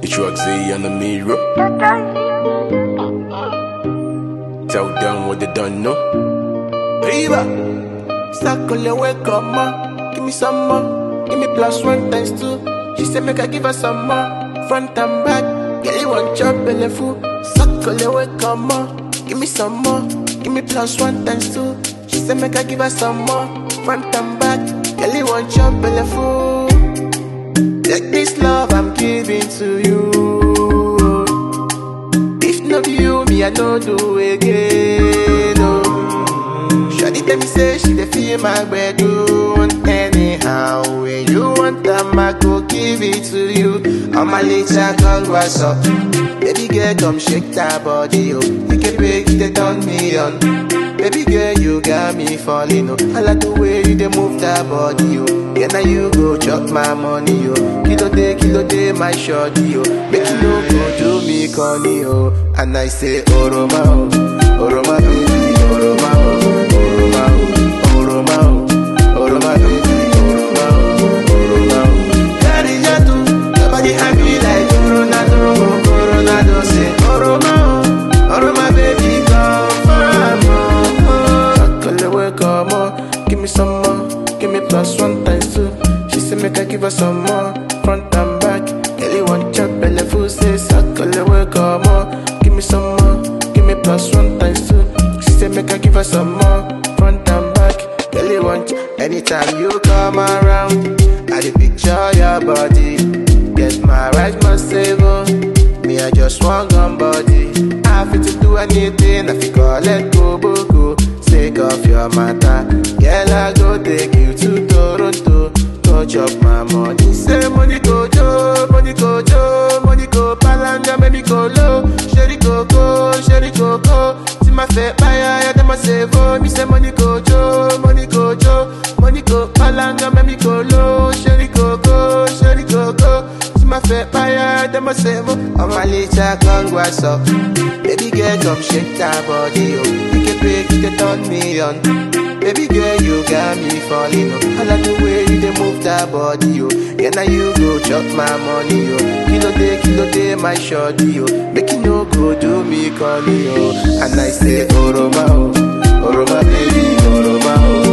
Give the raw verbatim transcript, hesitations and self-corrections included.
It's Roxy on the mirror. Tell them what they done, no? Riva, start calling, wake up, more. Give me some more. Give me plus one times two. She said, make I give her some more. Front and back, girl, you want chop belly full. Start calling, wake up, more. Give me some more. Give me plus one times two. She said, make I give her some more. Front and back, girl, you want chop belly full. Take this love I'm giving to you. If not you, me I don't do again. Oh. Shawty tell me say she dey feel my bedroom. Anyhow, when you want them, I go give it to you. On my later call, what's up? Baby girl, come shake that body, oh. You can break it, turn me on. Baby girl, you got me falling, oh. I like the way you dey move that body, oh. Yeah, now you go chop my money, oh. Kilo day, kilo day, my shorty, oh. Make you no go do me corny, oh. And I say, Oroma, oh. Oroma, baby, Oroma, oh. Oroma, oh. Oroma, oh. Oroma, baby, Oroma, oh. Oroma, oh. Carry ya too. Nobody happy like Coronado, Coronado. Say, Oroma, oh. Oroma, baby, come for more. Call the way, come on. Give me some more. Give me plus one times two. She said make I give her some more. Front and back, girl you want chop belly full. Say suckle the way, come on. Give me some more. Give me plus one times two. She said make I give her some more. Front and back, girl you want. Anytime you come around, I dey picture your body. Get my right, my save. Me I just want gun body. I fit to do anything. I fit call it go go go. Take off your matter. Girl, I go take you to Toronto. Touch up my money. Say money go Joe, money go Joe, money go Palanga, make me go low. Sherry go go, sherry go go. See my fat buyer, yeah, them a save oh. Me say money go Joe, money go Joe, money go Palanga, make me go low. Sherry go go, sherry go go. See my fat buyer, them a save oh. On my later gun, what's up? Baby girl, come shake that body, oh. You can break it, turn me on. Baby girl, you got me falling, oh. I like the way you dey move that body, oh. Yeah, now you go chop my money, oh. Kilo day, kilo day, my shorty, oh. Make you no go do me corny, oh. And I say, Oroma, oh. Oroma, baby, Oroma, oh.